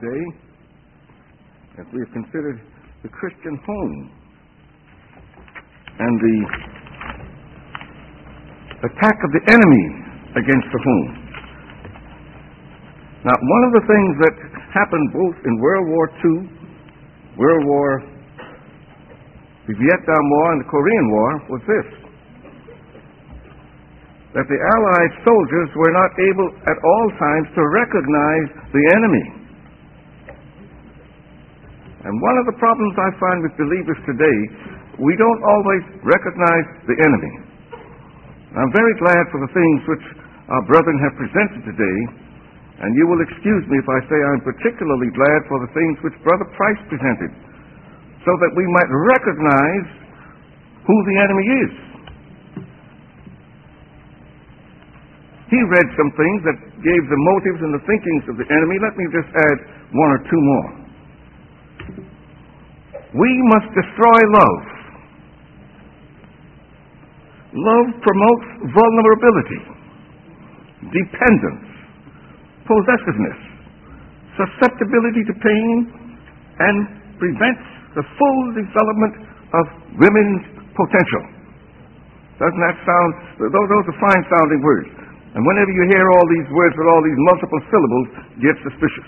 today as we have considered the Christian home and the attack of the enemy against the home. Now, one of the things that happened both in World War II, the Vietnam War, and the Korean War was this: that the Allied soldiers were not able at all times to recognize the enemy. And one of the problems I find with believers today, we don't always recognize the enemy. I'm very glad for the things which our brethren have presented today, and you will excuse me if I say I'm particularly glad for the things which Brother Price presented, so that we might recognize who the enemy is. He read some things that gave the motives and the thinkings of the enemy. Let me just add one or two more. We must destroy love. Love promotes vulnerability, dependence, possessiveness, susceptibility to pain, and prevents the full development of women's potential. Doesn't that sound? Those are fine sounding words. And whenever you hear all these words with all these multiple syllables, get suspicious.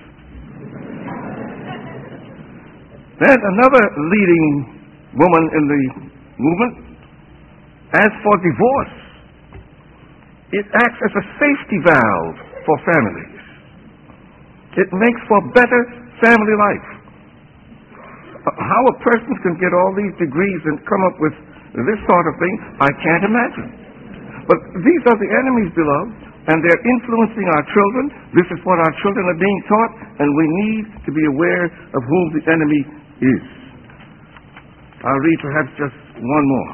Then another leading woman in the movement, as for divorce, it acts as a safety valve for families. It makes for better family life. How a person can get all these degrees and come up with this sort of thing, I can't imagine. But these are the enemies, beloved, and they're influencing our children. This is what our children are being taught, and we need to be aware of whom the enemy is. I'll read perhaps just one more.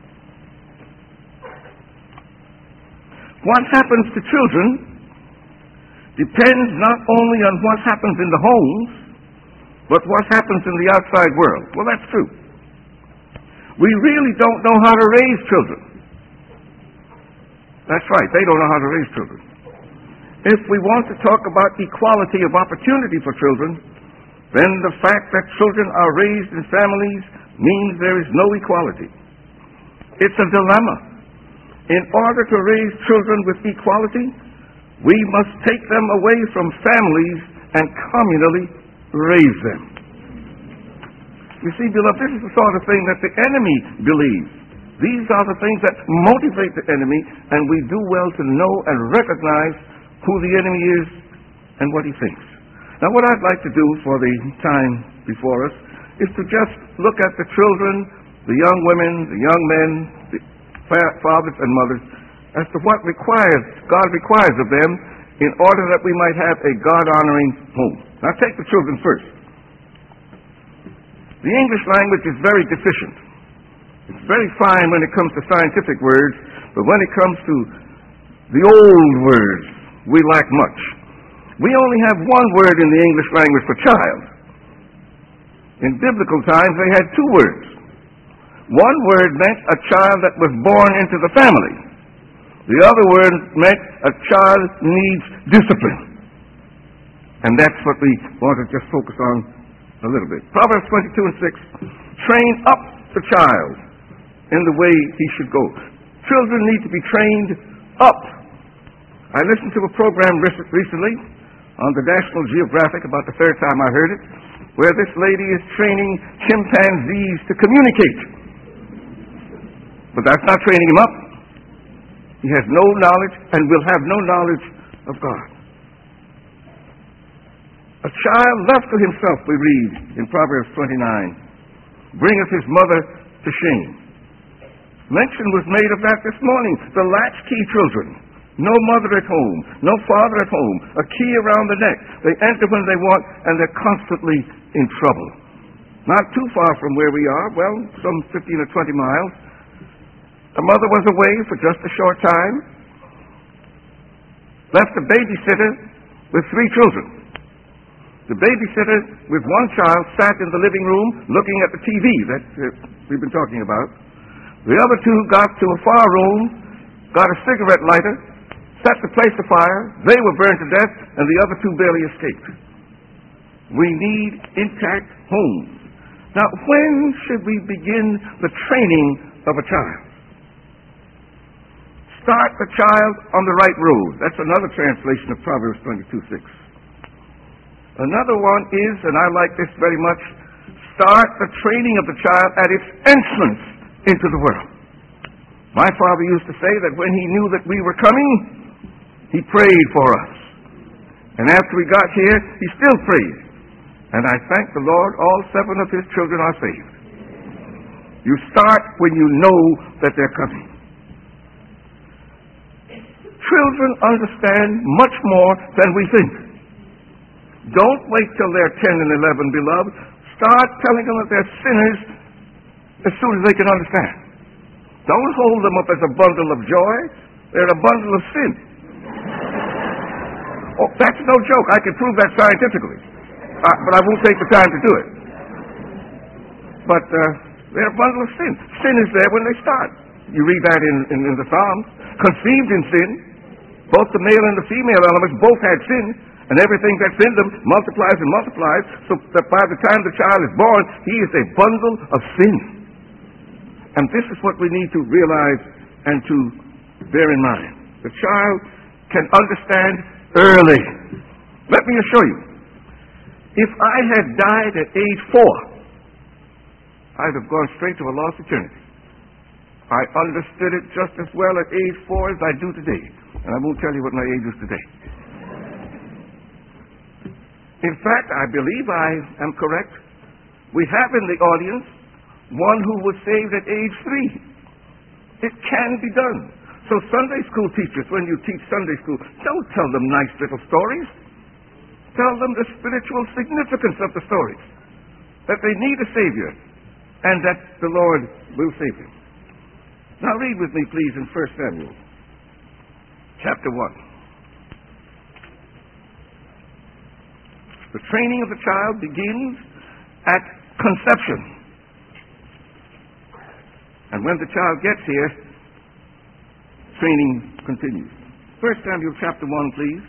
What happens to children depends not only on what happens in the homes, but what happens in the outside world. Well, that's true. We really don't know how to raise children. That's right, they don't know how to raise children. If we want to talk about equality of opportunity for children, then the fact that children are raised in families means there is no equality. It's a dilemma. In order to raise children with equality, we must take them away from families and communally raise them. You see, beloved, this is the sort of thing that the enemy believes. These are the things that motivate the enemy, and we do well to know and recognize who the enemy is and what he thinks. Now, what I'd like to do for the time before us is to just look at the children, the young women, the young men, the fathers and mothers, as to what God requires of them in order that we might have a God-honoring home. Now, take the children first. The English language is very deficient. It's very fine when it comes to scientific words, but when it comes to the old words, we lack much. We only have one word in the English language for child. In biblical times, they had two words. One word meant a child that was born into the family. The other word meant a child needs discipline. And that's what we want to just focus on a little bit. Proverbs 22:6, train up the child in the way he should go. Children need to be trained up. I listened to a program recently on the National Geographic, about the third time I heard it, where this lady is training chimpanzees to communicate. But that's not training him up. He has no knowledge and will have no knowledge of God. A child left to himself, we read in Proverbs 29, bringeth his mother to shame. Mention was made of that this morning. The latchkey children. No mother at home, no father at home, a key around the neck. They enter when they want, and they're constantly in trouble. Not too far from where we are, well, some 15 or 20 miles. A mother was away for just a short time, left a babysitter with 3 children. The babysitter with one child sat in the living room looking at the TV that we've been talking about. The other 2 got to a far room, got a cigarette lighter, set the place afire. They were burned to death, and the other 2 barely escaped. We need intact homes. Now, when should we begin the training of a child? Start the child on the right road. That's another translation of Proverbs 22:6. Another one is, and I like this very much, start the training of the child at its entrance into the world. My father used to say that when he knew that we were coming, he prayed for us. And after we got here, he still prayed. And I thank the Lord, all 7 of his children are saved. You start when you know that they're coming. Children understand much more than we think. Don't wait till they're 10 and 11, beloved. Start telling them that they're sinners as soon as they can understand. Don't hold them up as a bundle of joy. They're a bundle of sin. Oh, that's no joke. I can prove that scientifically. But I won't take the time to do it. But they're a bundle of sin. Sin is there when they start. You read that in the Psalms. Conceived in sin. Both the male and the female elements both had sin. And everything that's in them multiplies and multiplies. So that by the time the child is born, he is a bundle of sin. And this is what we need to realize and to bear in mind. The child can understand early. Let me assure you, if I had died at age 4, I'd have gone straight to a lost eternity. I understood it just as well at age 4 as I do today. And I won't tell you what my age is today. In fact, I believe I am correct. We have in the audience one who was saved at age 3. It can be done. So Sunday school teachers, when you teach Sunday school, don't tell them nice little stories. Tell them the spiritual significance of the stories. That they need a Savior and that the Lord will save them. Now read with me, please, in 1 Samuel, chapter 1. The training of the child begins at conception. And when the child gets here, training continues. 1 Samuel chapter 1, please.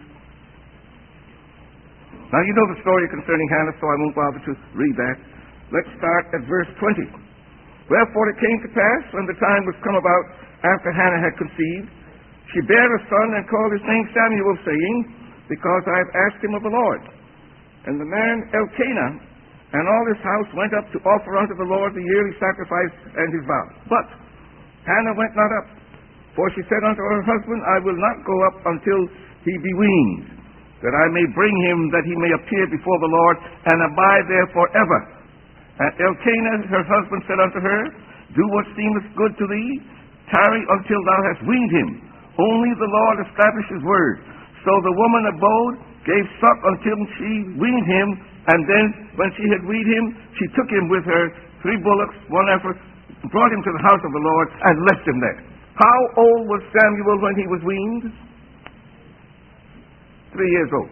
Now you know the story concerning Hannah, so I won't bother to read that. Let's start at verse 20. Wherefore it came to pass, when the time was come about after Hannah had conceived, she bare a son and called his name Samuel, saying, Because I have asked him of the Lord. And the man Elkanah and all his house went up to offer unto the Lord the yearly sacrifice and his vow. But Hannah went not up, for she said unto her husband, I will not go up until he be weaned, that I may bring him, that he may appear before the Lord, and abide there forever. And Elkanah her husband said unto her, Do what seemeth good to thee, tarry until thou hast weaned him. Only the Lord establish his word. So the woman abode, gave suck until she weaned him, and then when she had weaned him, she took him with her, 3 bullocks, 1 heifer, brought him to the house of the Lord, and left him there. How old was Samuel when he was weaned? 3 years old.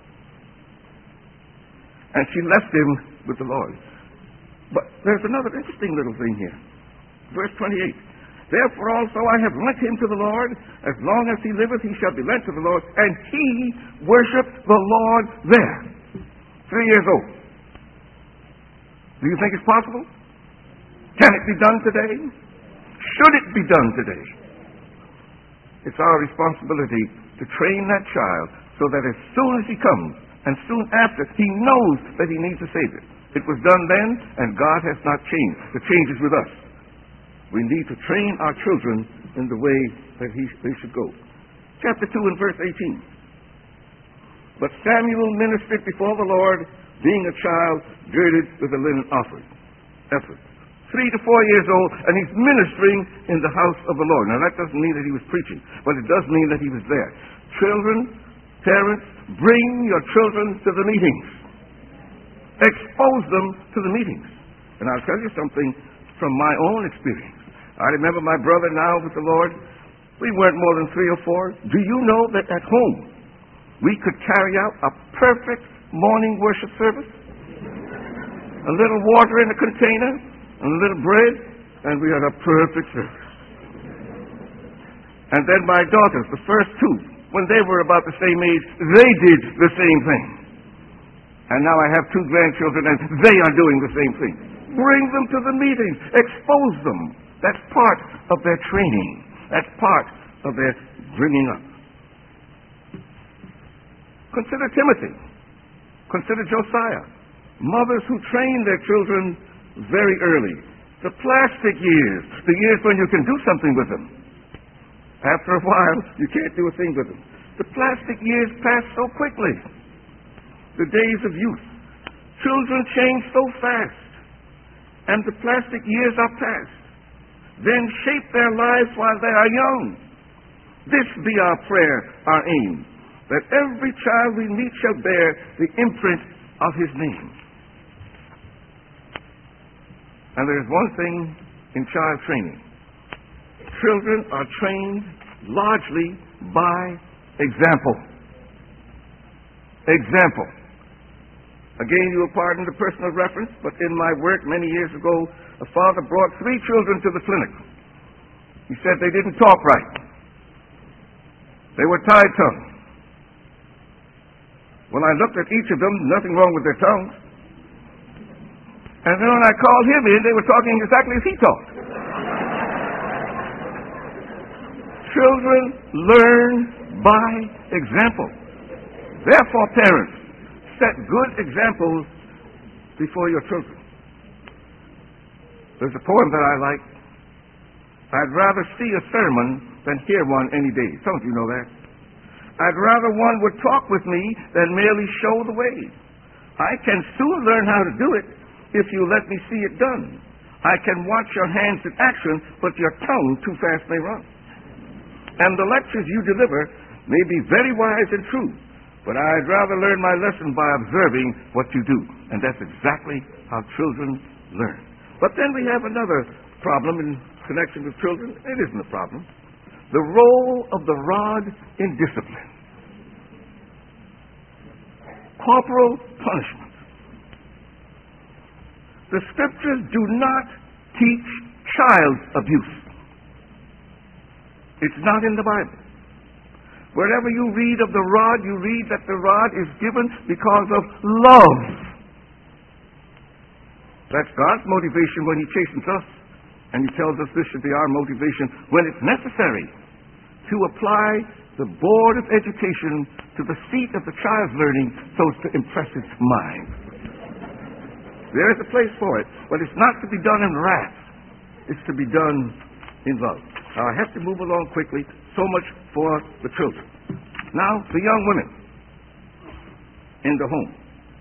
And she left him with the Lord. But there's another interesting little thing here. Verse 28. Therefore also I have lent him to the Lord. As long as he liveth, he shall be lent to the Lord. And he worshiped the Lord there. 3 years old. Do you think it's possible? Can it be done today? Should it be done today? It's our responsibility to train that child so that as soon as he comes, and soon after, he knows that he needs a Savior. It was done then, and God has not changed. The change is with us. We need to train our children in the way that they should go. Chapter 2 and verse 18. But Samuel ministered before the Lord, being a child girded with a linen effort. 3 to 4 years old, and he's ministering in the house of the Lord. Now that doesn't mean that he was preaching, but it does mean that he was there. Children, parents, bring your children to the meetings. Expose them to the meetings. And I'll tell you something from my own experience. I remember my brother now with the Lord. We weren't more than 3 or 4. Do you know that at home we could carry out a perfect morning worship service? A little water in a container, and a little bread, and we had a perfect service. And then my daughters, the first 2, when they were about the same age, they did the same thing. And now I have 2 grandchildren, and they are doing the same thing. Bring them to the meetings. Expose them. That's part of their training. That's part of their bringing up. Consider Timothy. Consider Josiah. Mothers who train their children very early. The plastic years, the years when you can do something with them. After a while, you can't do a thing with them. The plastic years pass so quickly. The days of youth. Children change so fast. And the plastic years are past. Then shape their lives while they are young. This be our prayer, our aim, that every child we meet shall bear the imprint of his name. And there's one thing in child training. Children are trained largely by example. Example. Again, you will pardon the personal reference, but in my work many years ago, a father brought 3 children to the clinic. He said they didn't talk right. They were tied-tongued. When I looked at each of them, nothing wrong with their tongues. And then when I called him in, they were talking exactly as he talked. Children learn by example. Therefore, parents, set good examples before your children. There's a poem that I like. I'd rather see a sermon than hear one any day. Some of you know that. I'd rather one would talk with me than merely show the way. I can soon learn how to do it if you let me see it done. I can watch your hands in action, but your tongue too fast may run. And the lectures you deliver may be very wise and true, but I'd rather learn my lesson by observing what you do. And that's exactly how children learn. But then we have another problem in connection with children. It isn't a problem. The role of the rod in discipline. Corporal punishment. The scriptures do not teach child abuse. It's not in the Bible. Wherever you read of the rod, you read that the rod is given because of love. That's God's motivation when He chastens us. And He tells us this should be our motivation when it's necessary to apply the Board of Education to the seat of the child's learning so as to impress its mind. There is a place for it, but it's not to be done in wrath. It's to be done in love. Now, I have to move along quickly. So much for the children. Now, the young women in the home.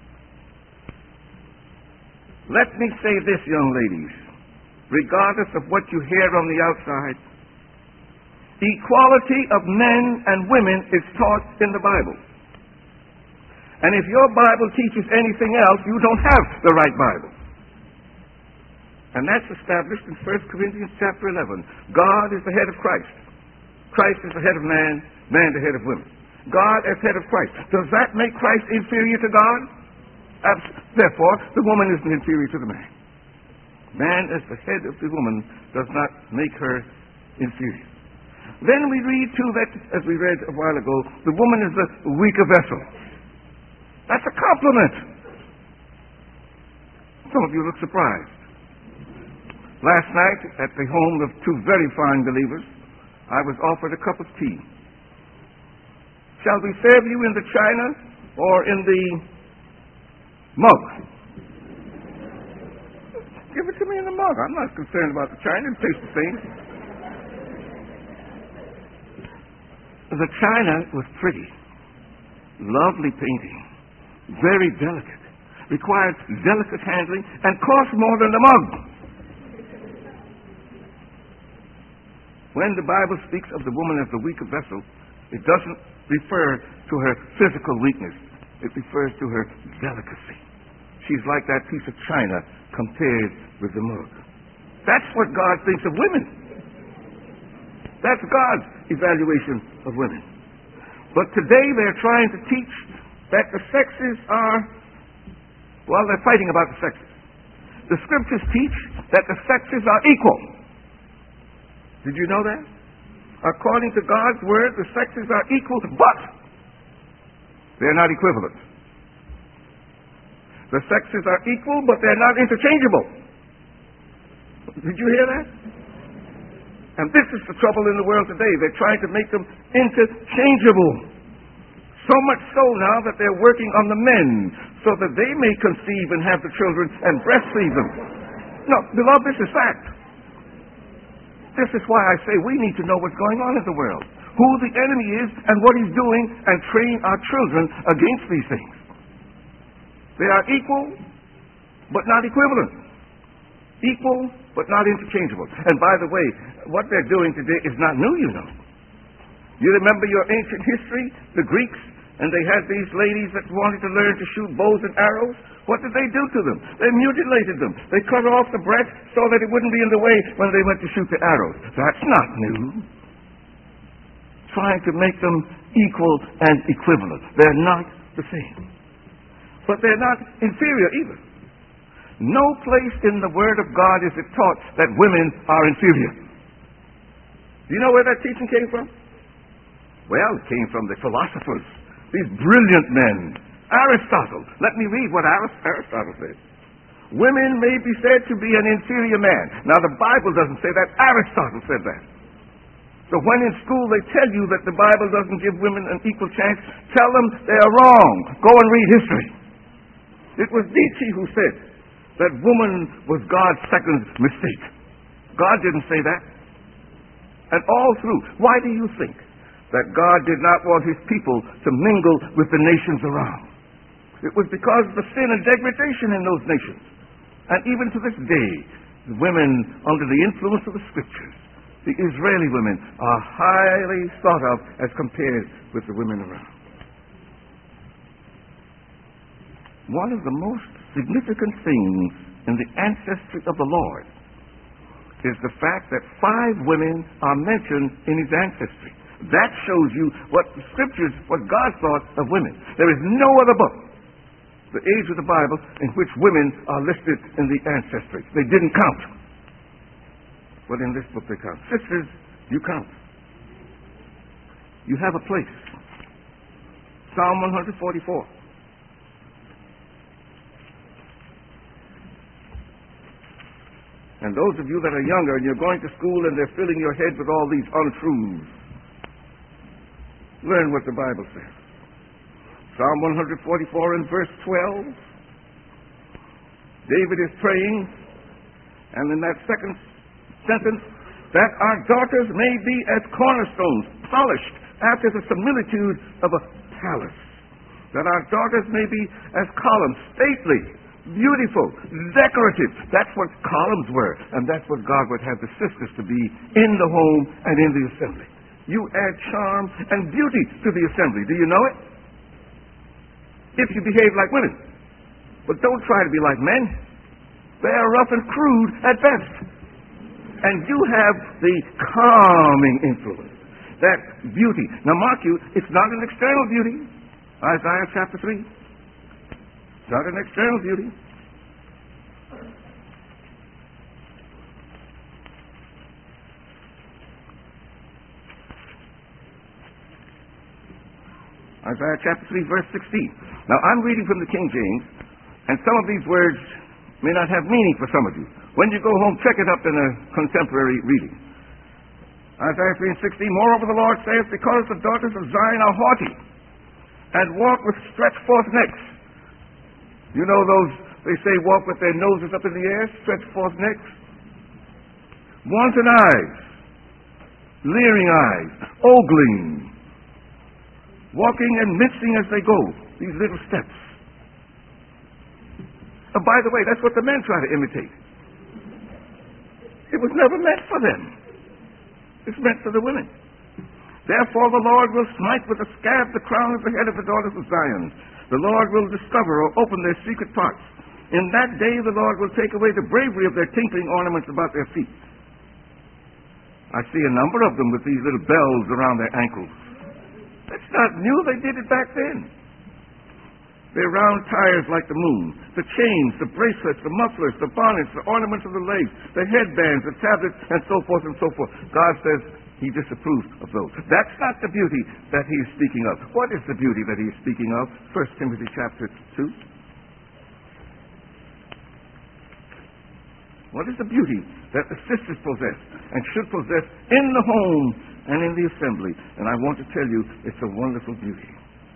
Let me say this, young ladies. Regardless of what you hear on the outside, equality of men and women is taught in the Bible. And if your Bible teaches anything else, you don't have the right Bible. And that's established in 1 Corinthians chapter 11. God is the head of Christ. Christ is the head of man, man the head of women. God as head of Christ. Does that make Christ inferior to God? Therefore, the woman isn't inferior to the man. Man as the head of the woman does not make her inferior. Then we read too that, as we read a while ago, the woman is the weaker vessel. That's a compliment. Some of you look surprised. Last night, at the home of 2 very fine believers, I was offered a cup of tea. Shall we serve you in the china or in the mug? Give it to me in the mug. I'm not concerned about the china. It tastes the same. The china was pretty. Lovely painting. Very delicate. Required delicate handling and cost more than the mug. When the Bible speaks of the woman as the weaker vessel, it doesn't refer to her physical weakness. It refers to her delicacy. She's like that piece of china compared with the mug. That's what God thinks of women. That's God's evaluation of women. But today they're trying to teach that the sexes are, well, they're fighting about the sexes. The scriptures teach that the sexes are equal. Did you know that? According to God's word, the sexes are equal, but they're not equivalent. The sexes are equal, but they're not interchangeable. Did you hear that? And this is the trouble in the world today. They're trying to make them interchangeable. So much so now that they're working on the men so that they may conceive and have the children and breastfeed them. No, beloved, this is fact. This is why I say we need to know what's going on in the world, who the enemy is and what he's doing, and train our children against these things. They are equal, but not equivalent. Equal, but not interchangeable. And by the way, what they're doing today is not new, you know. You remember your ancient history, the Greeks, and they had these ladies that wanted to learn to shoot bows and arrows. What did they do to them? They mutilated them. They cut off the breast so that it wouldn't be in the way when they went to shoot the arrows. That's not new. Trying to make them equal and equivalent. They're not the same. But they're not inferior either. No place in the Word of God is it taught that women are inferior. Do you know where that teaching came from? Well, it came from the philosophers, these brilliant men. Aristotle. Let me read what Aristotle said. Women may be said to be an inferior man. Now, the Bible doesn't say that. Aristotle said that. So when in school they tell you that the Bible doesn't give women an equal chance, tell them they are wrong. Go and read history. It was Nietzsche who said that woman was God's second mistake. God didn't say that. And all through, why do you think that God did not want his people to mingle with the nations around? It was because of the sin and degradation in those nations. And even to this day, the women under the influence of the Scriptures, the Israeli women, are highly thought of as compared with the women around. One of the most significant things in the ancestry of the Lord is the fact that 5 women are mentioned in his ancestry. That shows you what the Scriptures, what God thought of women. There is no other book, the age of the Bible, in which women are listed in the ancestry. They didn't count. But in this book they count. Sisters, you count. You have a place. Psalm 144. And those of you that are younger and you're going to school and they're filling your head with all these untruths, learn what the Bible says. Psalm 144 and verse 12. David is praying, and in that second sentence, that our daughters may be as cornerstones, polished after the similitude of a palace. That our daughters may be as columns, stately, beautiful, decorative. That's what columns were, and that's what God would have the sisters to be in the home and in the assembly. You add charm and beauty to the assembly. Do you know it? If you behave like women. But don't try to be like men. They are rough and crude at best. And you have the calming influence, that beauty. Now mark you, it's not an external beauty. Isaiah chapter 3. It's not an external beauty. Isaiah chapter 3, verse 16. Now, I'm reading from the King James, and some of these words may not have meaning for some of you. When you go home, check it up in a contemporary reading. Isaiah 3 and 16, moreover the Lord saith, because the daughters of Zion are haughty, and walk with stretched forth necks. You know those, they say, walk with their noses up in the air, stretched forth necks? Wanton eyes, leering eyes, ogling, walking and mincing as they go, these little steps. And by the way, that's what the men try to imitate. It was never meant for them. It's meant for the women. Therefore the Lord will smite with a scab the crown of the head of the daughters of Zion. The Lord will discover or open their secret parts. In that day the Lord will take away the bravery of their tinkling ornaments about their feet. I see a number of them with these little bells around their ankles. That's not new. They did it back then. Their round tires like the moon, the chains, the bracelets, the mufflers, the bonnets, the ornaments of the legs, the headbands, the tablets, and so forth and so forth. God says he disapproves of those. That's not the beauty that he is speaking of. What is the beauty that he is speaking of? 1 Timothy chapter 2. What is the beauty that the sisters possess and should possess in the home and in the assembly? And I want to tell you, it's a wonderful beauty.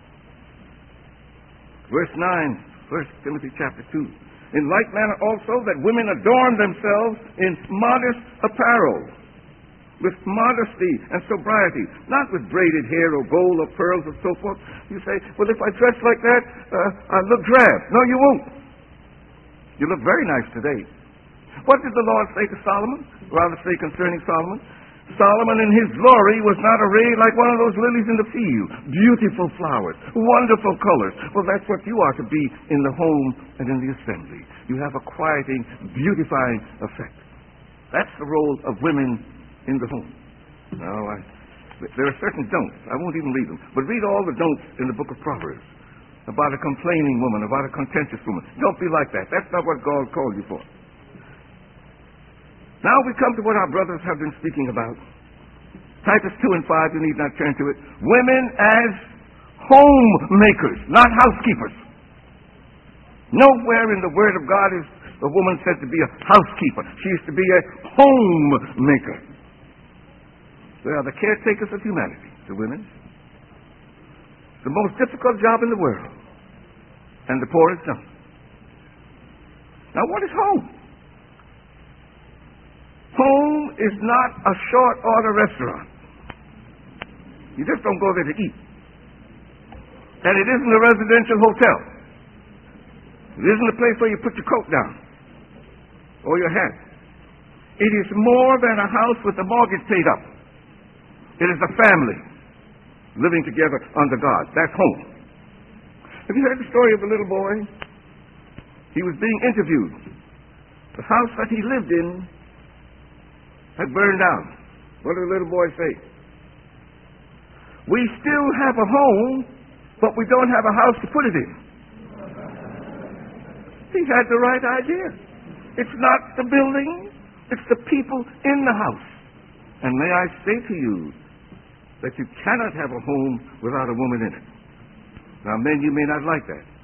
Verse 9, 1 Timothy chapter 2. In like manner also that women adorn themselves in modest apparel, with modesty and sobriety, not with braided hair or gold or pearls or so forth. You say, well, if I dress like that, I look drab. No, you won't. You look very nice today. What did the Lord say to Solomon? Rather say concerning Solomon? Solomon in his glory was not arrayed like one of those lilies in the field. Beautiful flowers, wonderful colors. Well, that's what you are to be in the home and in the assembly. You have a quieting, beautifying effect. That's the role of women in the home. Now, there are certain don'ts. I won't even read them. But read all the don'ts in the book of Proverbs about a complaining woman, about a contentious woman. Don't be like that. That's not what God called you for. Now we come to what our brothers have been speaking about. Titus 2 and 5, you need not turn to it. Women as homemakers, not housekeepers. Nowhere in the Word of God is a woman said to be a housekeeper. She is to be a homemaker. They are the caretakers of humanity, the women. It's the most difficult job in the world. And the poorest don't. Now what is home? Home is not a short order restaurant. You just don't go there to eat. And it isn't a residential hotel. It isn't a place where you put your coat down or your hat. It is more than a house with the mortgage paid up. It is a family living together under God. That's home. Have you heard the story of the little boy? He was being interviewed. The house that he lived in had burned down. What did the little boy say? We still have a home, but we don't have a house to put it in. He had the right idea. It's not the building, it's the people in the house. And may I say to you that you cannot have a home without a woman in it. Now, men, you may not like that.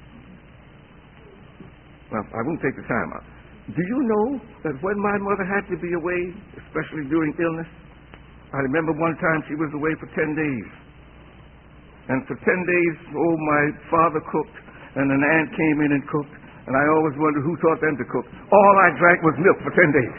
Well, I won't take the time out. Do you know that when my mother had to be away, especially during illness, I remember one time she was away for 10 days. And for 10 days, my father cooked, and an aunt came in and cooked, and I always wondered who taught them to cook. All I drank was milk for 10 days.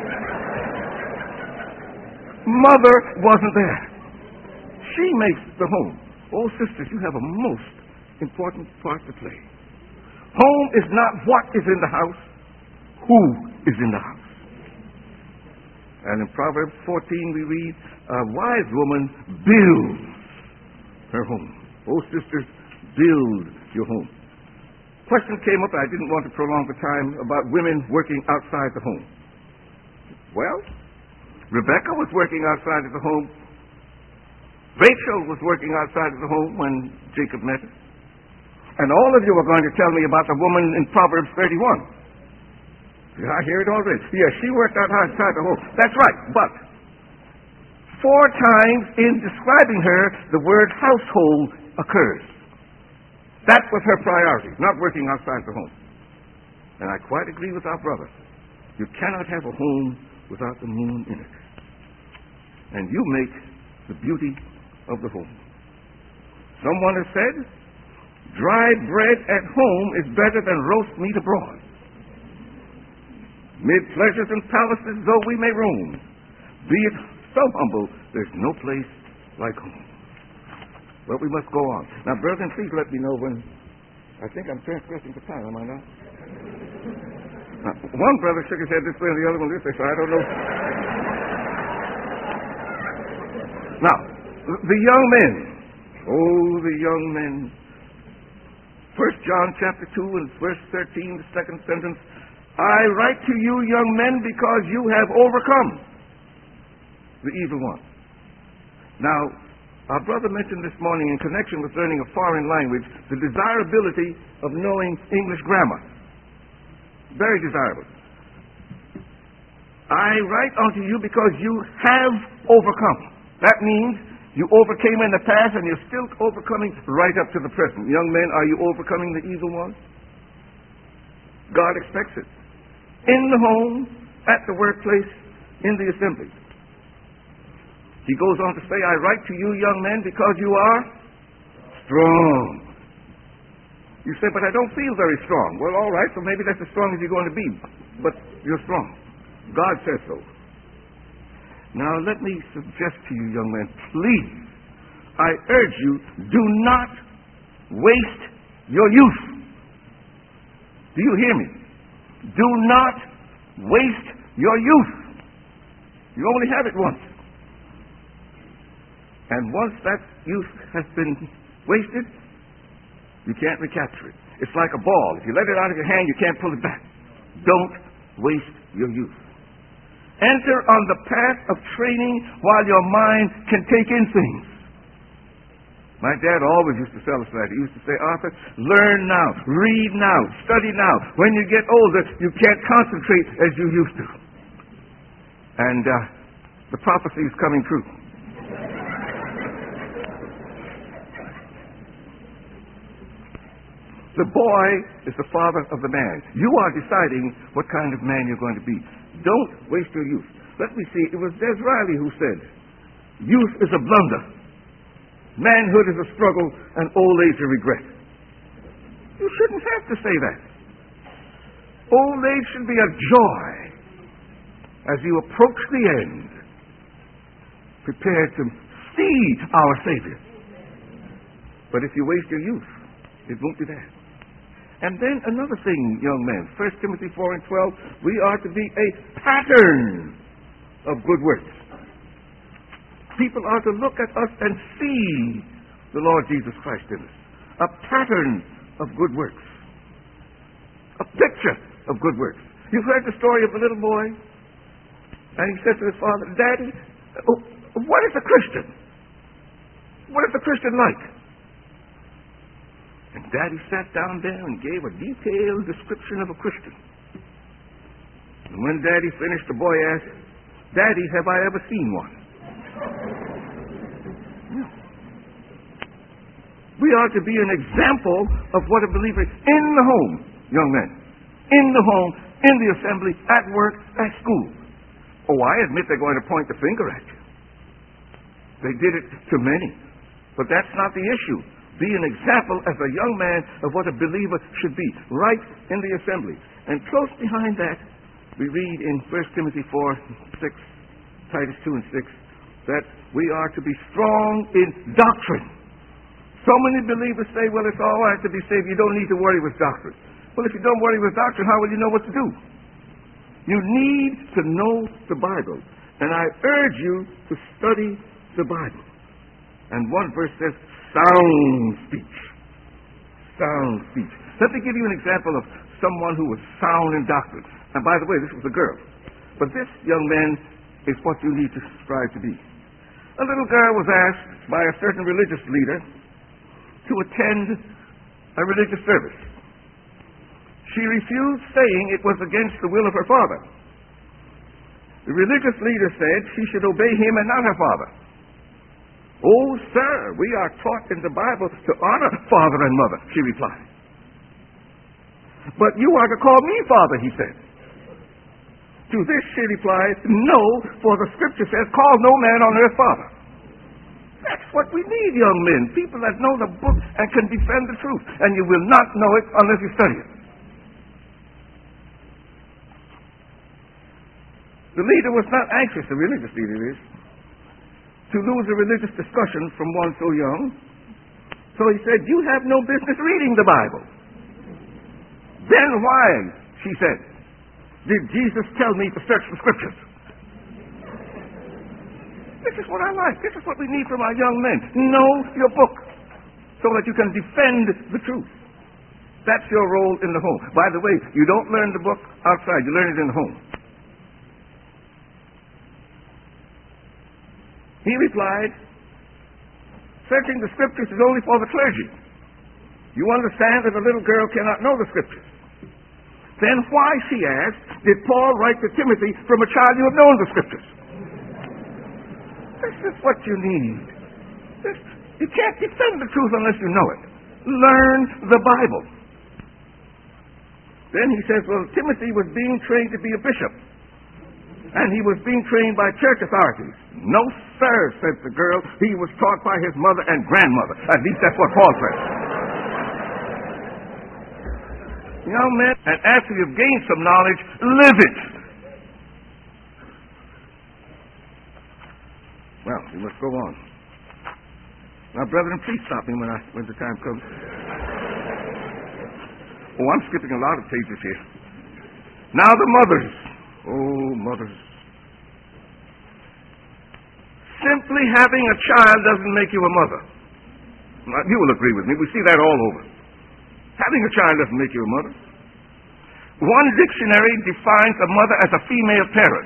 Mother wasn't there. She makes the home. Oh, sisters, you have a most important part to play. Home is not what is in the house. Who is in the house? And in Proverbs 14 we read, a wise woman builds her home. Oh, sisters, build your home. Question came up, I didn't want to prolong the time, about women working outside the home. Well, Rebecca was working outside of the home. Rachel was working outside of the home when Jacob met her. And all of you are going to tell me about the woman in Proverbs 31. I hear it already. Yes, she worked outside the home. That's right. But 4 times in describing her, the word household occurs. That was her priority, not working outside the home. And I quite agree with our brother. You cannot have a home without the moon in it. And you make the beauty of the home. Someone has said, dry bread at home is better than roast meat abroad. Mid pleasures and palaces though we may roam, be it so humble, there's no place like home. But we must go on. Now, brethren, please let me know when. I think I'm transgressing the time, am I not? Now, one brother shook his head this way and the other one this way, so I don't know. Now, the young men. Oh, the young men. 1 John chapter 2 and verse 13, the second sentence. I write to you, young men, because you have overcome the evil one. Now, our brother mentioned this morning in connection with learning a foreign language, the desirability of knowing English grammar. Very desirable. I write unto you because you have overcome. That means you overcame in the past and you're still overcoming right up to the present. Young men, are you overcoming the evil one? God expects it. In the home at the workplace, in the assembly. He goes on to say, I write to you, young men, because you are strong. You say, but I don't feel very strong. Well, all right, so maybe that's as strong as you're going to be. But you're strong. God says so. Now, let me suggest to you, young men, please, I urge you, do not waste your youth. Do you hear me? Do not waste your youth. You only have it once. And once that youth has been wasted, you can't recapture it. It's like a ball. If you let it out of your hand, you can't pull it back. Don't waste your youth. Enter on the path of training while your mind can take in things. My dad always used to tell us that. He used to say, Arthur, learn now, read now, study now. When you get older, you can't concentrate as you used to. And the prophecy is coming true. The boy is the father of the man. You are deciding what kind of man you're going to be. Don't waste your youth. Let me see. It was Disraeli who said, youth is a blunder. Manhood is a struggle, and old age a regret. You shouldn't have to say that. Old age should be a joy as you approach the end, prepared to see our Savior. But if you waste your youth, it won't be that. And then another thing, young men, 1 Timothy 4 and 12, we are to be a pattern of good works. People are to look at us and see the Lord Jesus Christ in us. A pattern of good works. A picture of good works. You've heard the story of a little boy, and he said to his father, Daddy, what is a Christian? What is a Christian like? And Daddy sat down there and gave a detailed description of a Christian. And when Daddy finished, the boy asked, Daddy, have I ever seen one? No. We are to be an example of what a believer in the home, young men, in the home, in the assembly, at work, at school. Oh, I admit they're going to point the finger at you. They did it to many. But that's not the issue. Be an example as a young man of what a believer should be, right in the assembly. And close behind that, we read in 1 Timothy 4, 6, Titus 2 and 6, that we are to be strong in doctrine. So many believers say, well, it's all right to be saved. You don't need to worry with doctrine. Well, if you don't worry with doctrine, how will you know what to do? You need to know the Bible. And I urge you to study the Bible. And one verse says, sound speech. Sound speech. Let me give you an example of someone who was sound in doctrine. And by the way, this was a girl. But this, young man, is what you need to strive to be. A little girl was asked by a certain religious leader to attend a religious service. She refused, saying it was against the will of her father. The religious leader said she should obey him and not her father. Oh, sir, we are taught in the Bible to honor father and mother, she replied. But you are to call me father, he said. To this she replied, no, for the scripture says, call no man on earth father. That's what we need, young men. People that know the book and can defend the truth. And you will not know it unless you study it. The leader was not anxious, the religious leader is, to lose a religious discussion from one so young. So he said, you have no business reading the Bible. Then why, she said, did Jesus tell me to search the scriptures? This is what I like. This is what we need from our young men. Know your book so that you can defend the truth. That's your role in the home. By the way, you don't learn the book outside. You learn it in the home. He replied, searching the scriptures is only for the clergy. You understand that a little girl cannot know the scriptures. Then why, she asked, did Paul write to Timothy from a child you have known the scriptures? This is what you need. You can't defend the truth unless you know it. Learn the Bible. Then he says, well, Timothy was being trained to be a bishop. And he was being trained by church authorities. No, sir, said the girl. He was taught by his mother and grandmother. At least that's what Paul said. Young men, and after you've gained some knowledge, live it. Well, we must go on. Now, brethren, please stop me when the time comes. Oh, I'm skipping a lot of pages here. Now the mothers. Oh, mothers. Simply having a child doesn't make you a mother. Now, you will agree with me. We see that all over. Having a child doesn't make you a mother. One dictionary defines a mother as a female parent.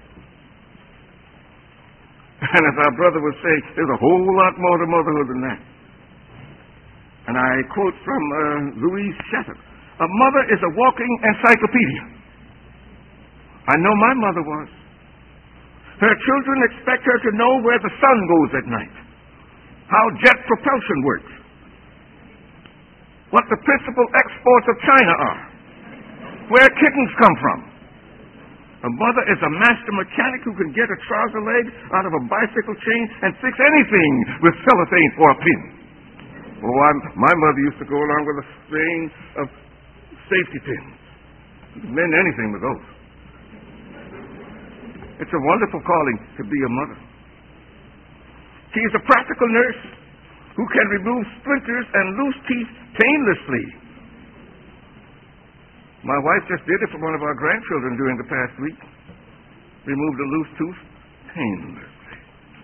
And as our brother was saying, there's a whole lot more to motherhood than that. And I quote from Louise Shattuck. A mother is a walking encyclopedia. I know my mother was. Her children expect her to know where the sun goes at night, how jet propulsion works, what the principal exports of China are, where kittens come from. A mother is a master mechanic who can get a trouser leg out of a bicycle chain and fix anything with cellophane for a pin. Oh, my mother used to go along with a string of safety pins. It meant anything with those. It's a wonderful calling to be a mother. She is a practical nurse who can remove splinters and loose teeth painlessly. My wife just did it for one of our grandchildren during the past week. Removed a loose tooth painlessly.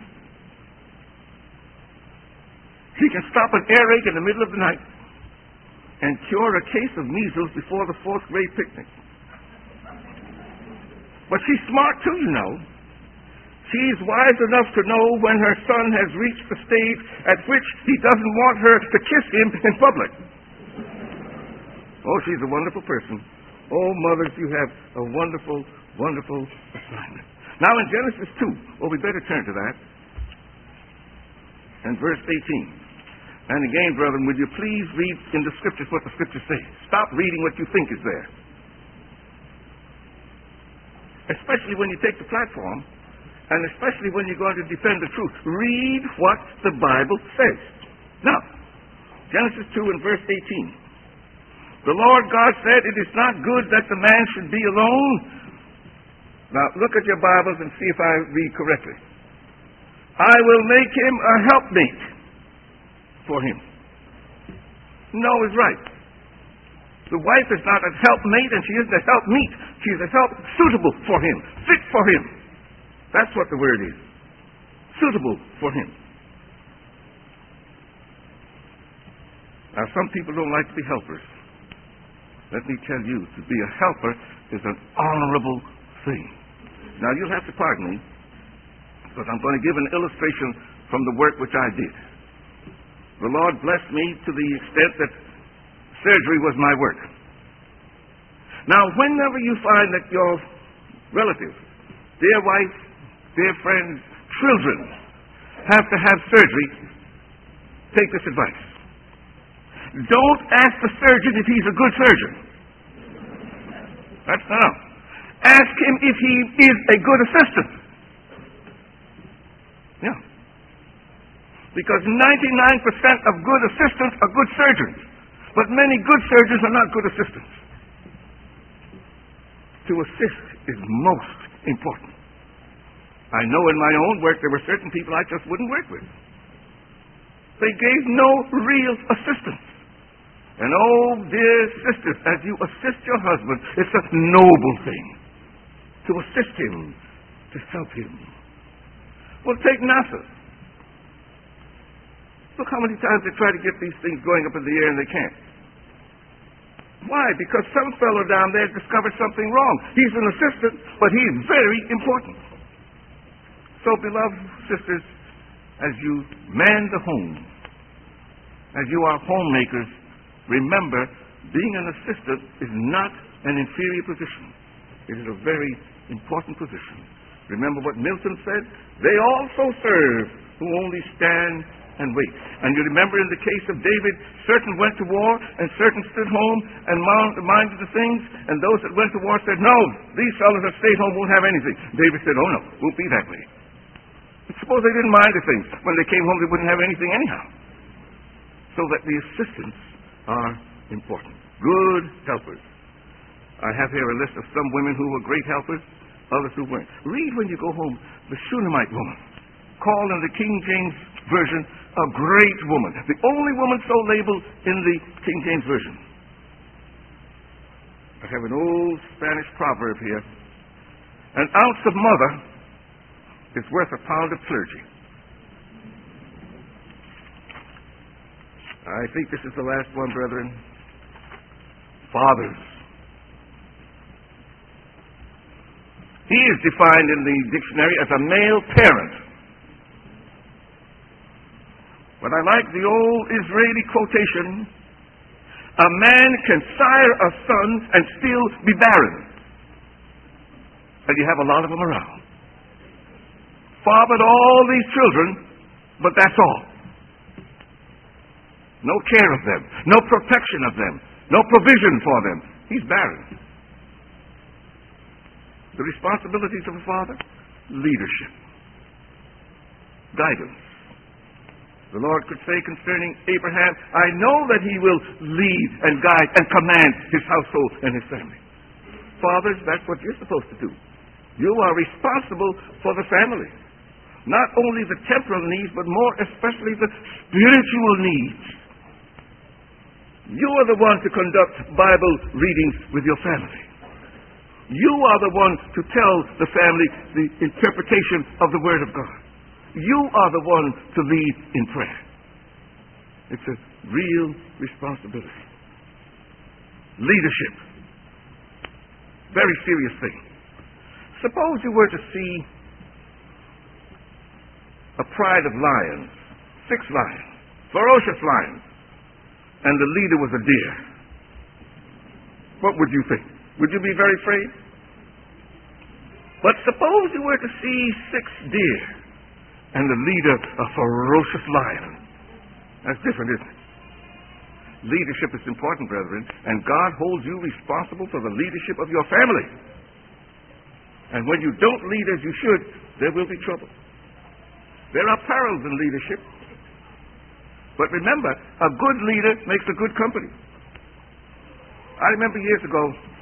She can stop an earache in the middle of the night and cure a case of measles before the fourth grade picnic. But she's smart too, you know. She's wise enough to know when her son has reached the stage at which he doesn't want her to kiss him in public. Oh, she's a wonderful person. Oh, mothers, you have a wonderful, wonderful assignment. Now in Genesis 2, we better turn to that. And verse 18. And again, brethren, would you please read in the Scriptures what the Scriptures say. Stop reading what you think is there. Especially when you take the platform, and especially when you're going to defend the truth. Read what the Bible says. Now, Genesis 2 and verse 18. The Lord God said, it is not good that the man should be alone. Now, look at your Bibles and see if I read correctly. I will make him a helpmate for him. No is right. The wife is not a helpmate, and she isn't a helpmeet. She is a help suitable for him, fit for him. That's what the word is. Suitable for him. Now, some people don't like to be helpers. Let me tell you, to be a helper is an honorable thing. Now, you'll have to pardon me, because I'm going to give an illustration from the work which I did. The Lord blessed me to the extent that surgery was my work. Now, whenever you find that your relatives, dear wife, dear friends, children, have to have surgery, take this advice. Don't ask the surgeon if he's a good surgeon. That's not. Ask him if he is a good assistant. Yeah. Because 99% of good assistants are good surgeons. But many good surgeons are not good assistants. To assist is most important. I know in my own work there were certain people I just wouldn't work with. They gave no real assistance. And oh, dear sisters, as you assist your husband, it's a noble thing to assist him, to help him. Well, take NASA. Look how many times they try to get these things going up in the air and they can't. Why? Because some fellow down there discovered something wrong. He's an assistant, but he's very important. So, beloved sisters, as you man the home, as you are homemakers, remember, being an assistant is not an inferior position. It is a very important position. Remember what Milton said? They also serve who only stand and wait. And you remember in the case of David, certain went to war and certain stood home and minded the things, and those that went to war said, no, these fellows that stayed home won't have anything. David said, oh no, it won't be that way. But suppose they didn't mind the things. When they came home, they wouldn't have anything anyhow. So that the assistants are important. Good helpers. I have here a list of some women who were great helpers, others who weren't. Read when you go home the Shunammite woman, called in the King James Version a great woman. The only woman so labeled in the King James Version. I have an old Spanish proverb here. An ounce of mother is worth a pound of clergy. I think this is the last one, brethren. Fathers. He is defined in the dictionary as a male parent. But I like the old Israeli quotation, a man can sire a son and still be barren. And you have a lot of them around. Fathered all these children, but that's all. No care of them, no protection of them, no provision for them. He's barren. The responsibilities of a father? Leadership. Guidance. The Lord could say concerning Abraham, I know that he will lead and guide and command his household and his family. Fathers, that's what you're supposed to do. You are responsible for the family. Not only the temporal needs, but more especially the spiritual needs. You are the one to conduct Bible readings with your family. You are the one to tell the family the interpretation of the Word of God. You are the one to lead in prayer. It's a real responsibility. Leadership. Very serious thing. Suppose you were to see a pride of lions, 6 lions, ferocious lions, and the leader was a deer. What would you think? Would you be very afraid? But suppose you were to see 6 deer and the leader a ferocious lion. That's different, isn't it? Leadership is important, brethren, and God holds you responsible for the leadership of your family. And when you don't lead as you should, there will be trouble. There are perils in leadership. But remember, a good leader makes a good company. I remember years ago,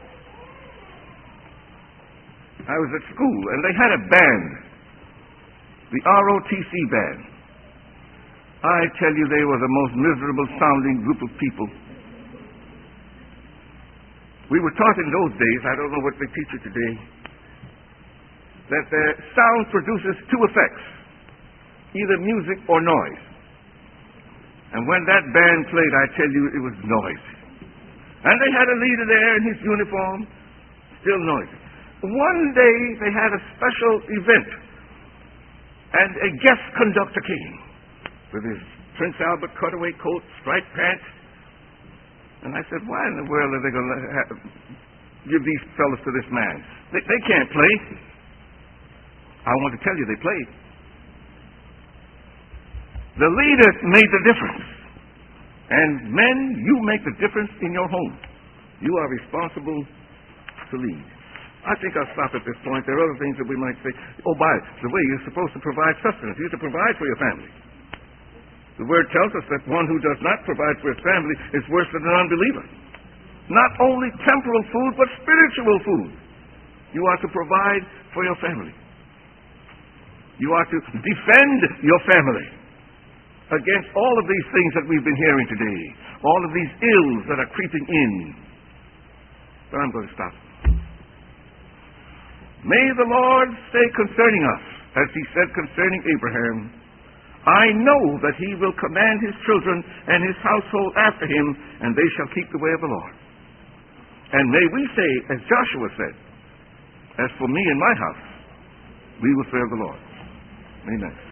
I was at school, and they had a band, the ROTC band. I tell you, they were the most miserable sounding group of people. We were taught in those days, I don't know what they teach you today, that the sound produces 2 effects, either music or noise. And when that band played, I tell you, it was noisy. And they had a leader there in his uniform, still noisy. One day, they had a special event, and a guest conductor came with his Prince Albert cutaway coat, striped pants. And I said, why in the world are they going to give these fellows to this man? They can't play. I want to tell you, they played. The leader made the difference. And men, you make the difference in your home. You are responsible to lead. I think I'll stop at this point. There are other things that we might say. Oh, by the way, you're supposed to provide sustenance. You're to provide for your family. The Word tells us that one who does not provide for his family is worse than an unbeliever. Not only temporal food, but spiritual food. You are to provide for your family. You are to defend your family against all of these things that we've been hearing today, all of these ills that are creeping in. But I'm going to stop. May the Lord say concerning us, as he said concerning Abraham, I know that he will command his children and his household after him, and they shall keep the way of the Lord. And may we say, as Joshua said, as for me and my house, we will serve the Lord. Amen.